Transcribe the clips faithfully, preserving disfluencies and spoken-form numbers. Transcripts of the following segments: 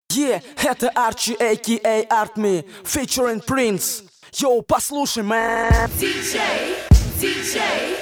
Yeah, это Арчи, а ка а. Artme, featuring Prince. Йоу, послушай, мэн. диджей, диджей,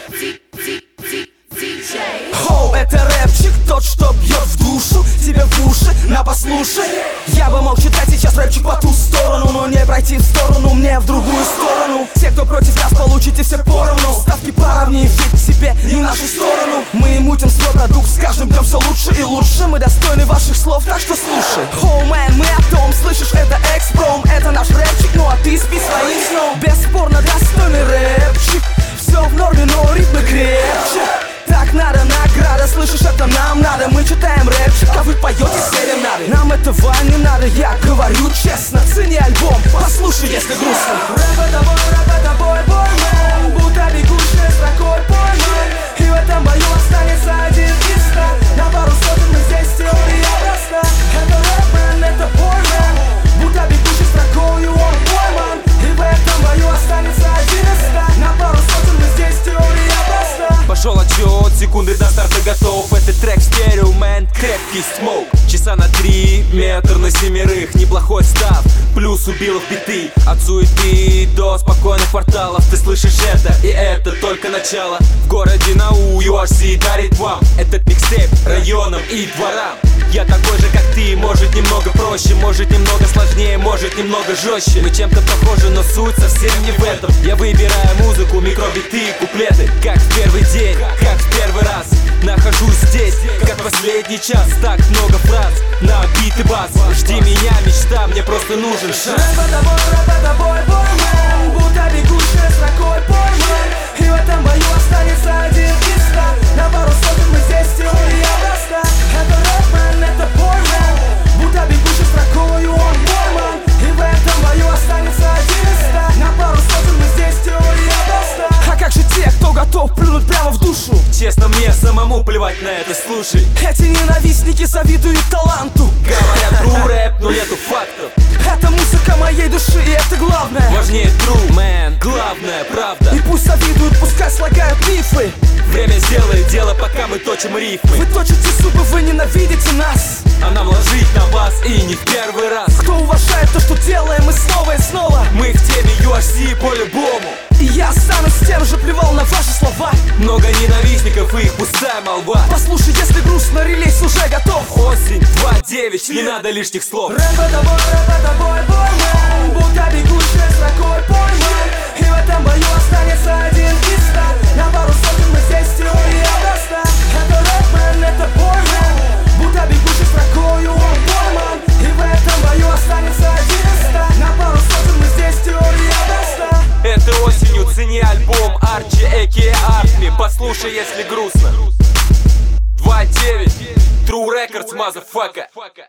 диджей. Хоу, это рэпчик, тот, что бьет в душу, тебе в уши, на послушай. Я бы мог читать сейчас рэпчик по ту сторону, но не пройти в сторону, мне в другую сторону. Те, кто против нас, получите все поровну. Ставки поровнее, ведь себе и в нашу сторону. Мы мутим свой продукт, с каждым днем все лучше и лучше. Мы достойны ваших слов, так что слушай. Хоу, мэн, мы о том, слышишь, это экспром. Это наш рэпчик, ну а ты спи своим сном. Бесспорно достойный рэпчик. Все в норме, но ритмы крепче. Так надо, награда, слышишь, это нам надо. Мы читаем рэпчик, а вы поете серенады. Нам этого не надо, я говорю честно. Цени альбом, послушай, если грустно. Рэп это бой, рэп это бой, бой, мэн. Будто бегущая строкой пойман. И в этом бою останется один из ста. На пару сотен мы здесь, теория проста. Это рэп, мэн, это бой, мэн. Будто бегущей строкой он пойман. И в этом бою останется один из ста. На пару сотен мы здесь, теория проста. Пошел отчет, секунды до старта готов. Это трек стерео, мэн, крепкий смоук. Часа на три, метр на семерых. Неплохой став, плюс убил в биты. От суеты до спокойных кварталов. Ты слышишь это, и это только начало. В городе НАУ ю ар си дарит вам этот микстейп районам и дворам. Я такой же, как ты, может немного проще, может немного сложнее, может немного жестче. Мы чем-то похожи, но суть совсем не в этом. Я выбираю музыку, микробиты, куплеты, как в первый день, как в первый раз. Нахожусь здесь, как последний час. Так много фраз на бит и бас. Жди меня, мечта, мне просто нужен шанс. Рэп это бой, рэп это бой, бой, мэн. Будто бегущая строкой пойман. И в этом бою останется один из ста. На пару сотен мы здесь, теория проста. Это рэп, мэн, это бой, мэн. Будто бегущей строкой он пойман. И в этом бою останется один из ста. На пару сотен мы здесь, теория проста. А как же те, кто готов плюнуть прямо в душу? Честно, мне самому плевать на это, слушай. Эти ненавистники завидуют таланту. Говорят true рэп, но нету фактов. Это музыка моей души, и это главное. Важнее true, man, главное, правда. И пусть завидуют, пускай слагают мифы. Время сделает дело, пока мы точим рифмы. Вы точите зубы, вы ненавидите нас. А нам ложить на вас и не в первый раз. Кто уважает то, что делаем мы снова и снова. Мы в теме ю ар си по-любому. И я останусь тем же, плевал на ваши слова. Много ненавистников и их пустая молва. Послушай, если грустно, релиз уже готов. Осень, два девять, не надо лишних слов. Рэп это бой, рэп это бой, бой, мэн. Будто бегущая строкой пойман. И в этом бою останется один из ста. На пару сотен мы здесь, теория проста. Это рэп, мэн, это бой, мэн. Будто бегущей строкой он пойман. И в этом бою останется один из ста. На пару сотен мы здесь, теория проста. Это осенью цени альбом Арчи, а ка а. Artme. Послушай, если грустно. Два девять, True Records, motherfucker.